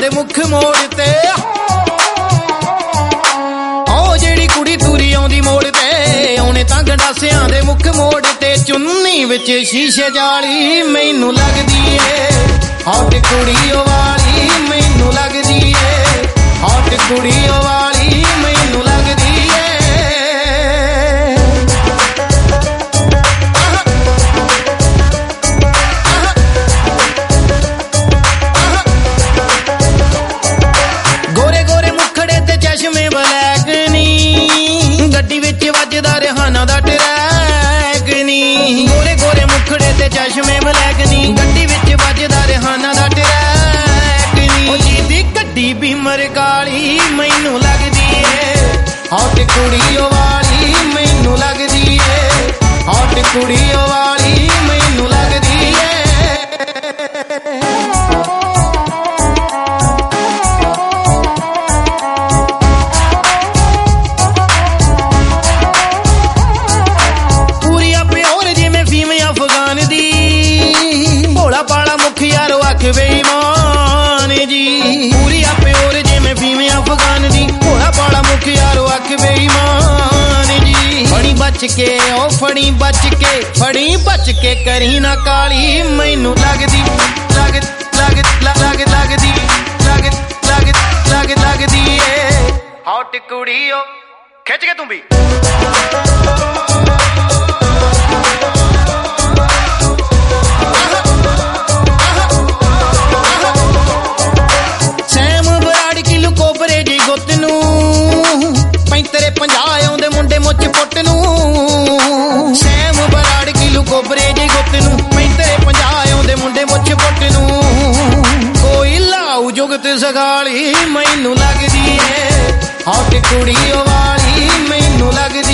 ਦੇ ਮੁੱਖ ਮੋੜ ਤੇ ਉਹ ਜਿਹੜੀ ਕੁੜੀ ਤੁਰੀ ਆਉਂਦੀ ਮੋੜ ਤੇ ਉਹਨੇ ਤਾਂ ਗੰਡਾਸਿਆਂ ਦੇ ਮੁੱਖ ਮੋੜ ਤੇ ਚੁੰਨੀ ਵਿੱਚ ਸ਼ੀਸ਼ੇ ਜਾਲੀ ਮੈਨੂੰ ਲੱਗਦੀ ਏ ਹੌਟ ਕੁੜੀ ਉਹ ਵਾਲੀ ਮੈਨੂੰ ਲੱਗਦੀ ਏ ਹੌਟ ਕੁੜੀ ਉਹ ਵਾਲੀ ਮੈਨੂੰ ਲੱਗਦੀ ਏ ਚਸ਼ਮੇ ਬਲੈਕ ਨੀ ਗੱਡੀ ਵਿੱਚ ਵੱਜਦਾ ਰਿਹਾਨਾ ਦਾ ਟਰੈਕ ਨੀ ਗੋਰੇ ਗੋਰੇ ਮੁਖੜੇ ਤੇ ਚਸ਼ਮੇ ਬਲੈਕ ਨੀ ਗੱਡੀ ਵਿੱਚ ਵੱਜਦਾ ਰਿਹਾਨਾ ਦਾ ਟਰੈਕ ਨੀ ਉਹ ਜਿਹਦੀ ਗੱਡੀ ਬੀਮਰ ਕਾਲੀ ਮੈਨੂੰ ਲੱਗਦੀ ਏ ਹੌਟ ਕੁੜੀ ਉਹ ਵਾਲੀ ਮੈਨੂੰ ਲੱਗਦੀ ਏ ਹੌਟ ਕੁੜੀ ਉਹ ਵਾਲੀ ਮੈਨੂੰ ਲੱਗਦੀ ਏ ਪਾਲਾ ਮੁੱਖ ਯਾਰੋ ਅੱਖ ਬੇਈਮਾਨ ਜੀ ਪੂਰੀ ਆਪੇ ਹੋਰ ਜਿਵੇਂ ਫੀਮੇ ਅਫਗਾਨ ਦੀ ਭੋਲਾ ਪਾਲਾ ਮੁੱਖ ਯਾਰੋ ਅੱਖ ਬੇਈਮਾਨ ਜੀ ਫੜੀ ਬਚ ਕੇ ਉਹ ਫੜੀ ਬਚ ਕੇ ਫੜੀ ਬਚ ਕੇ ਕਰੀ ਨਾ ਕਾਲੀ ਮੈਨੂੰ ਲੱਗਦੀ ਲੱਗਦੀ ਏ ਹੌਟ ਕੁੜੀ ਓ ਖਿੱਚ ਕੇ ਤੂੰ ਵੀ ਗੁੱਤ ਨੂੰ 50 ਆਉਂਦੇ ਮੁੰਡੇ ਮੁੱਚ ਪੁੱਟ ਨੂੰ ਸੈਮ ਬਰਾੜ ਕਿਲੂ ਕੋਬਰੇ ਜੀ ਗੁੱਤ ਨੂੰ 50 ਆਉਂਦੇ ਮੁੰਡੇ ਮੁੱਚ ਪੁੱਟ ਨੂੰ ਕੋਈ ਲਾਉ ਜੁਗਤ ਸਗਾਲੀ ਮੈਨੂੰ ਲੱਗਦੀ ਏ ਹੌਟ ਕੁੜੀ ਉਹ ਵਾਲੀ ਮੈਨੂੰ ਲੱਗਦੀ